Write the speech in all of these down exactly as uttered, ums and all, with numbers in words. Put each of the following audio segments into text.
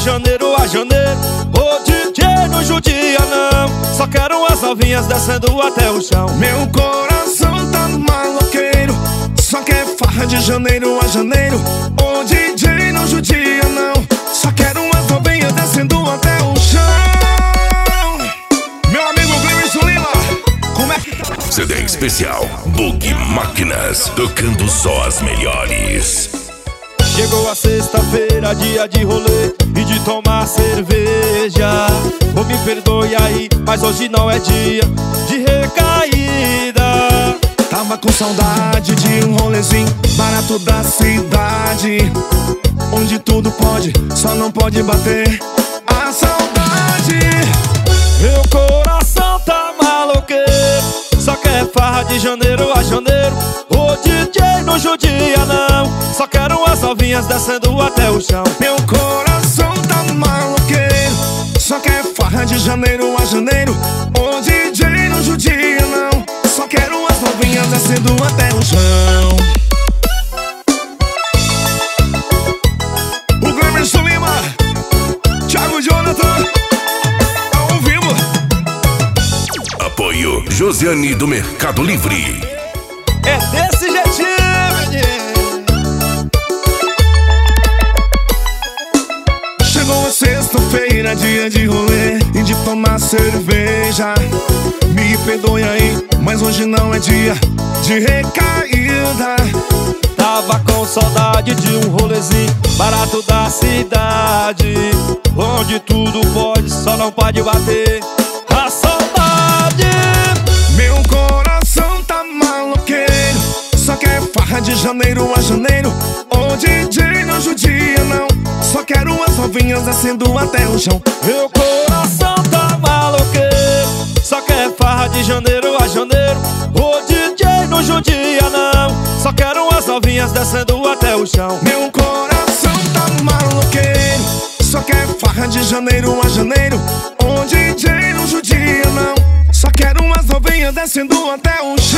janeiro a janeiro. Ô D J, não judia não, só quero as novinhas descendo até o chão. Meu coração tá maloqueiro, só quer farra de janeiro a janeiro. Ô D J, não judia não, só quero umas novinhas descendo até o chão. Meu amigo Glemerson Lima, como é que tá? C D especial Bug Máquinas, tocando só as melhores. Chegou a sexta-feira, dia de rolê e de tomar cerveja. Ou me perdoe aí, mas hoje não é dia de recaída. Tava com saudade de um rolezinho barato da cidade, onde tudo pode, só não pode bater a saudade. Meu coração tá maloqueiro, só quer farra de janeiro a janeiro. Ô D J, não judia não, só quero as novinhas descendo até o chão. Meu coração tá maloqueiro, só quer farra de janeiro a janeiro. Ô D J, não judia não, só quero as novinhas descendo até o chão. O Glemerson Lima, Thiago Jonathan, ao vivo. Apoio Josiane do Mercado Livre. É desse jeitinho. Chegou a sexta-feira, dia de rolê e de tomar cerveja. Me perdoe aí, mas hoje não é dia de recaída. Tava com saudade de um rolezinho barato da cidade, onde tudo pode, só não pode bater a saudade. Meu coração tá maloqueiro, só quer farra de janeiro a janeiro. Ô D J, não judia não, só quero as novinhas descendo até o chão. Meu coração tá maloqueiro, só quer farra de janeiro a janeiro. Ô D J, não judia não, só quero as novinhas descendo até o chão. Meu coração tá maloqueiro, só quer farra de janeiro a janeiro. Ô D J, não judia não, só quero umas novinhas descendo até o chão.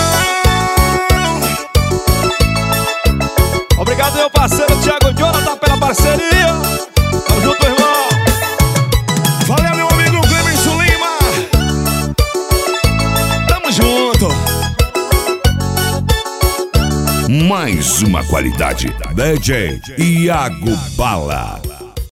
Obrigado, meu parceiro Thiago Jonathan, pela parceria. Tamo junto, irmão. Valeu, meu amigo Glemerson Lima. Tamo junto. Mais uma qualidade. D J Iago Bala.